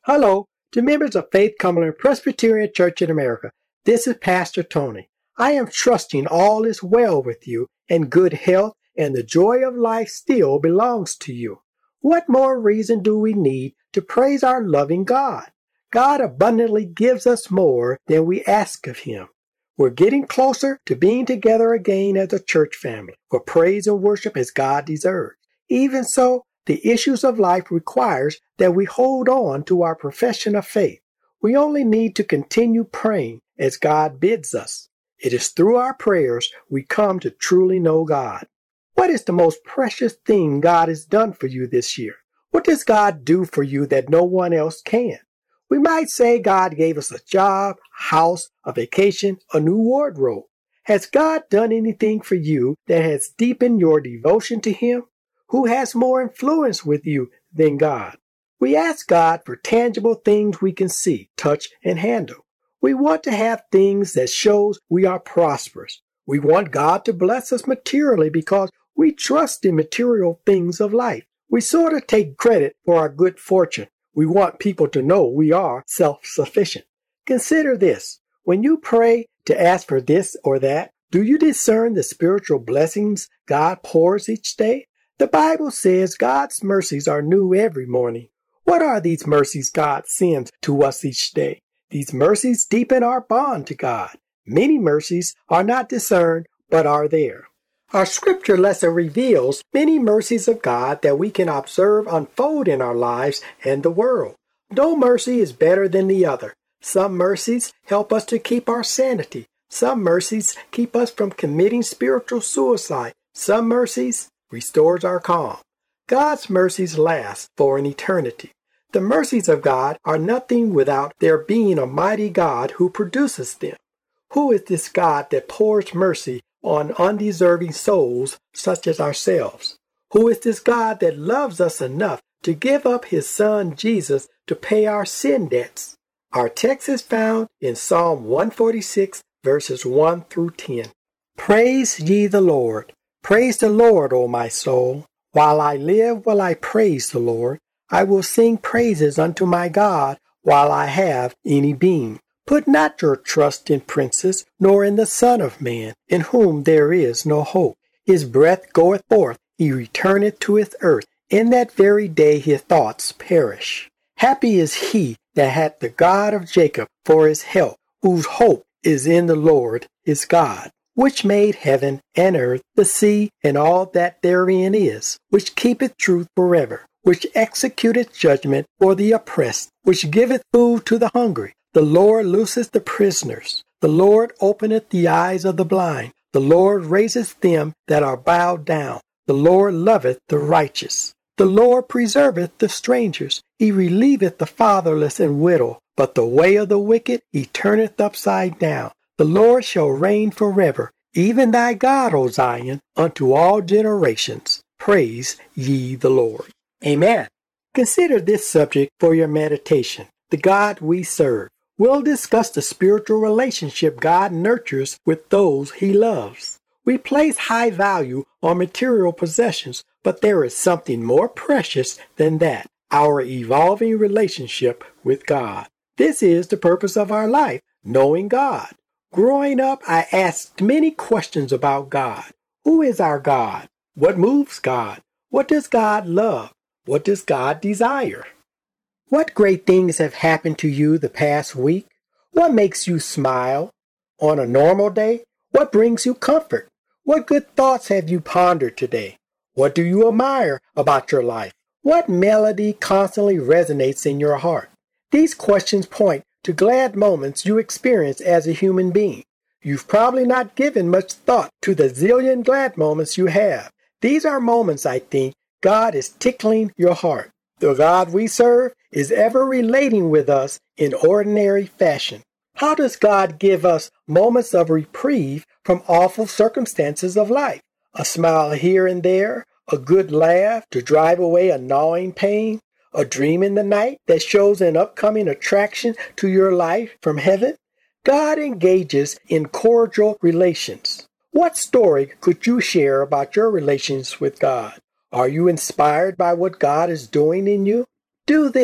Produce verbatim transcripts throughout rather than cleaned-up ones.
Hello to members of Faith Cumberland Presbyterian Church in America. This is Pastor Tony. I am trusting all is well with you and good health, and the joy of life still belongs to you. What more reason do we need to praise our loving God? God abundantly gives us more than we ask of Him. We're getting closer to being together again as a church family for praise and worship as God deserves. Even so, the issues of life requires that we hold on to our profession of faith. We only need to continue praying as God bids us. It is through our prayers we come to truly know God. What is the most precious thing God has done for you this year? What does God do for you that no one else can? We might say God gave us a job, house, a vacation, a new wardrobe. Has God done anything for you that has deepened your devotion to Him? Who has more influence with you than God? We ask God for tangible things we can see, touch, and handle. We want to have things that shows we are prosperous. We want God to bless us materially because we trust in material things of life. We sort of take credit for our good fortune. We want people to know we are self-sufficient. Consider this. When you pray to ask for this or that, do you discern the spiritual blessings God pours each day? The Bible says God's mercies are new every morning. What are these mercies God sends to us each day? These mercies deepen our bond to God. Many mercies are not discerned, but are there. Our scripture lesson reveals many mercies of God that we can observe unfold in our lives and the world. No mercy is better than the other. Some mercies help us to keep our sanity. Some mercies keep us from committing spiritual suicide. Some mercies restores our calm. God's mercies last for an eternity. The mercies of God are nothing without there being a mighty God who produces them. Who is this God that pours mercy on undeserving souls such as ourselves? Who is this God that loves us enough to give up His Son Jesus to pay our sin debts? Our text is found in Psalm one forty-six, verses one through ten. Praise ye the Lord. Praise the Lord, O my soul. While I live will I praise the Lord. I will sing praises unto my God while I have any being. Put not your trust in princes, nor in the Son of Man, in whom there is no hope. His breath goeth forth, he returneth to his earth. In that very day his thoughts perish. Happy is he that hath the God of Jacob for his help, whose hope is in the Lord his God, which made heaven and earth, the sea, and all that therein is, which keepeth truth forever, which executeth judgment for the oppressed, which giveth food to the hungry. The Lord looseth the prisoners. The Lord openeth the eyes of the blind. The Lord raiseth them that are bowed down. The Lord loveth the righteous. The Lord preserveth the strangers. He relieveth the fatherless and widow. But the way of the wicked he turneth upside down. The Lord shall reign forever, even thy God, O Zion, unto all generations. Praise ye the Lord. Amen. Consider this subject for your meditation. The God we serve. We'll discuss the spiritual relationship God nurtures with those He loves. We place high value on material possessions, but there is something more precious than that, our evolving relationship with God. This is the purpose of our life, knowing God. Growing up, I asked many questions about God. Who is our God? What moves God? What does God love? What does God desire? What great things have happened to you the past week? What makes you smile? On a normal day, what brings you comfort? What good thoughts have you pondered today? What do you admire about your life? What melody constantly resonates in your heart? These questions point to glad moments you experience as a human being. You've probably not given much thought to the zillion glad moments you have. These are moments, I think, God is tickling your heart. The God we serve is ever relating with us in ordinary fashion. How does God give us moments of reprieve from awful circumstances of life? A smile here and there, a good laugh to drive away a gnawing pain, a dream in the night that shows an upcoming attraction to your life from heaven? God engages in cordial relations. What story could you share about your relations with God? Are you inspired by what God is doing in you? Do this.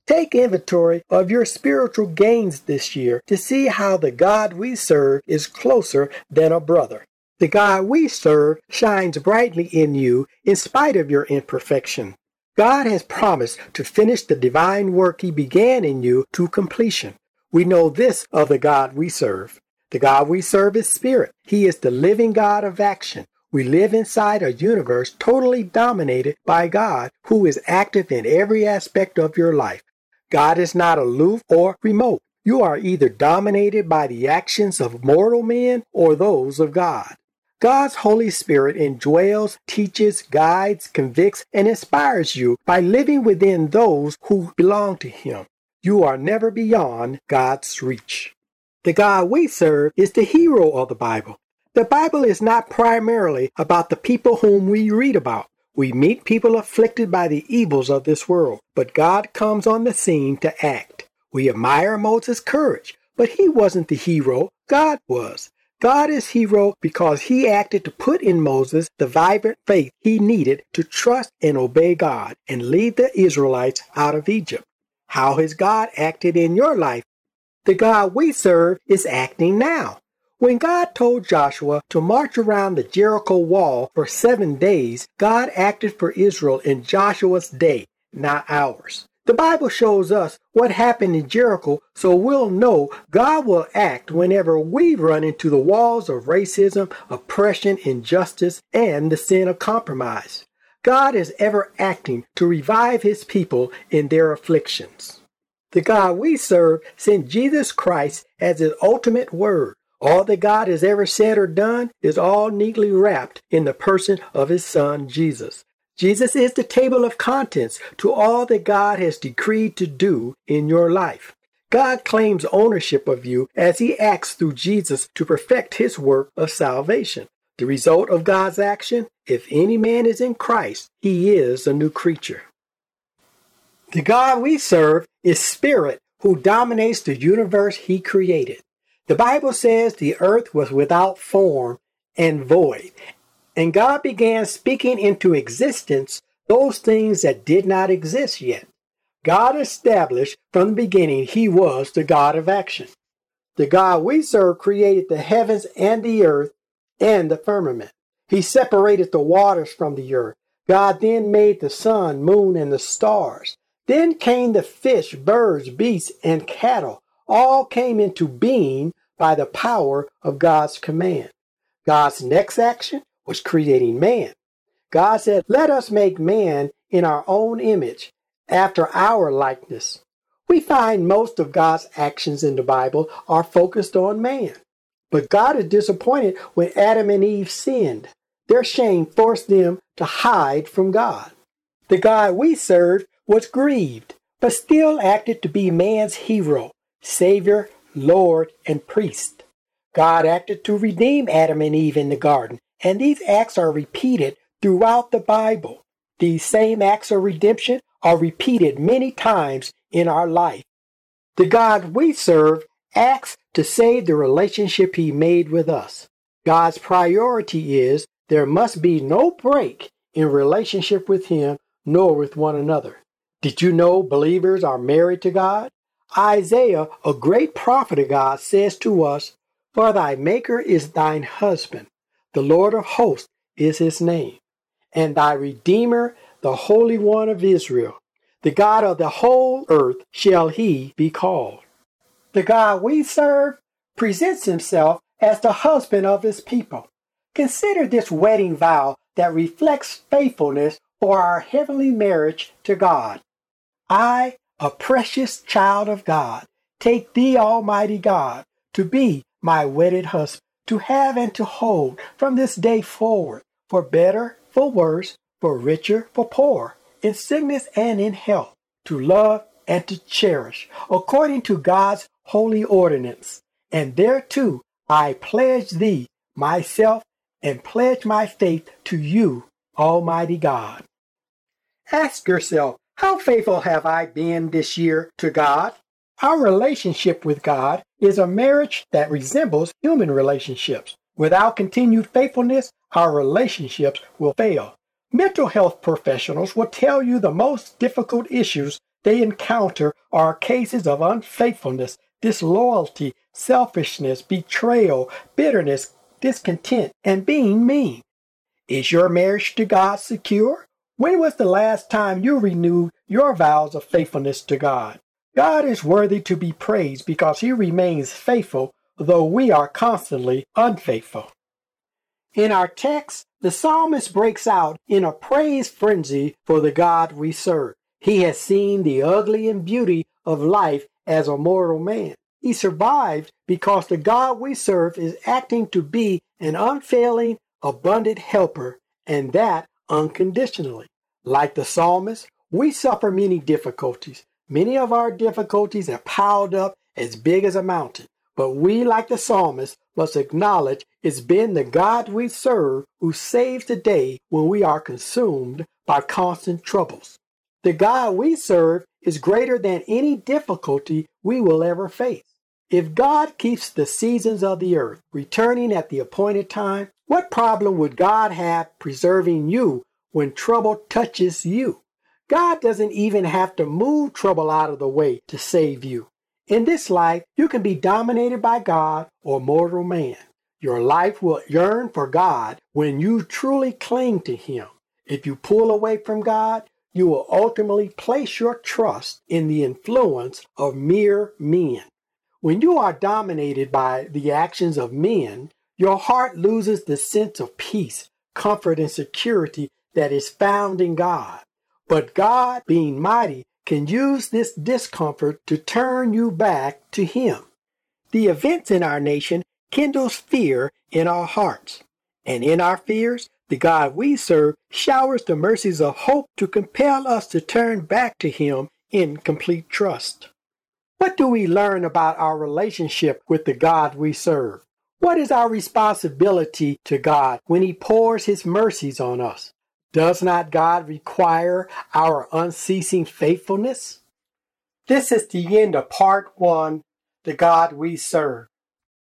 Take inventory of your spiritual gains this year to see how the God we serve is closer than a brother. The God we serve shines brightly in you in spite of your imperfection. God has promised to finish the divine work He began in you to completion. We know this of the God we serve. The God we serve is spirit. He is the living God of action. We live inside a universe totally dominated by God, who is active in every aspect of your life. God is not aloof or remote. You are either dominated by the actions of mortal men or those of God. God's Holy Spirit indwells, teaches, guides, convicts, and inspires you by living within those who belong to Him. You are never beyond God's reach. The God we serve is the hero of the Bible. The Bible is not primarily about the people whom we read about. We meet people afflicted by the evils of this world, but God comes on the scene to act. We admire Moses' courage, but he wasn't the hero. God was. God is hero because He acted to put in Moses the vibrant faith he needed to trust and obey God and lead the Israelites out of Egypt. How has God acted in your life? The God we serve is acting now. When God told Joshua to march around the Jericho wall for seven days, God acted for Israel in Joshua's day, not ours. The Bible shows us what happened in Jericho, so we'll know God will act whenever we run into the walls of racism, oppression, injustice, and the sin of compromise. God is ever acting to revive His people in their afflictions. The God we serve sent Jesus Christ as His ultimate word. All that God has ever said or done is all neatly wrapped in the person of His Son, Jesus. Jesus is the table of contents to all that God has decreed to do in your life. God claims ownership of you as He acts through Jesus to perfect His work of salvation. The result of God's action, if any man is in Christ, he is a new creature. The God we serve is spirit who dominates the universe He created. The Bible says the earth was without form and void, and God began speaking into existence those things that did not exist yet. God established from the beginning He was the God of action. The God we serve created the heavens and the earth and the firmament. He separated the waters from the earth. God then made the sun, moon, and the stars. Then came the fish, birds, beasts, and cattle. All came into being by the power of God's command. God's next action was creating man. God said, "Let us make man in our own image, after our likeness." We find most of God's actions in the Bible are focused on man. But God is disappointed when Adam and Eve sinned. Their shame forced them to hide from God. The God we served was grieved, but still acted to be man's hero, savior, Lord, and priest. God acted to redeem Adam and Eve in the garden, and these acts are repeated throughout the Bible. These same acts of redemption are repeated many times in our life. The God we serve acts to save the relationship He made with us. God's priority is there must be no break in relationship with Him nor with one another. Did you know believers are married to God? Isaiah, a great prophet of God, says to us, "For thy Maker is thine husband, the Lord of hosts is His name, and thy Redeemer, the Holy One of Israel. The God of the whole earth shall He be called." The God we serve presents Himself as the husband of His people. Consider this wedding vow that reflects faithfulness for our heavenly marriage to God. I, a precious child of God, take thee, Almighty God, to be my wedded husband, to have and to hold from this day forward, for better, for worse, for richer, for poorer, in sickness and in health, to love and to cherish, according to God's holy ordinance. And thereto I pledge thee, myself, and pledge my faith to you, Almighty God. Ask yourself, how faithful have I been this year to God? Our relationship with God is a marriage that resembles human relationships. Without continued faithfulness, our relationships will fail. Mental health professionals will tell you the most difficult issues they encounter are cases of unfaithfulness, disloyalty, selfishness, betrayal, bitterness, discontent, and being mean. Is your marriage to God secure? When was the last time you renewed your vows of faithfulness to God? God is worthy to be praised because he remains faithful, though we are constantly unfaithful. In our text, the psalmist breaks out in a praise frenzy for the God we serve. He has seen the ugly and beauty of life as a mortal man. He survived because the God we serve is acting to be an unfailing, abundant helper, and that unconditionally. Like the psalmist, we suffer many difficulties. Many of our difficulties have piled up as big as a mountain. But we, like the psalmist, must acknowledge it's been the God we serve who saves the day when we are consumed by constant troubles. The God we serve is greater than any difficulty we will ever face. If God keeps the seasons of the earth returning at the appointed time, what problem would God have preserving you when trouble touches you? God doesn't even have to move trouble out of the way to save you. In this life, you can be dominated by God or mortal man. Your life will yearn for God when you truly cling to him. If you pull away from God, you will ultimately place your trust in the influence of mere men. When you are dominated by the actions of men, your heart loses the sense of peace, comfort, and security that is found in God. But God, being mighty, can use this discomfort to turn you back to him. The events in our nation kindles fear in our hearts. And in our fears, the God we serve showers the mercies of hope to compel us to turn back to him in complete trust. What do we learn about our relationship with the God we serve? What is our responsibility to God when he pours his mercies on us? Does not God require our unceasing faithfulness? This is the end of part one, The God We Serve.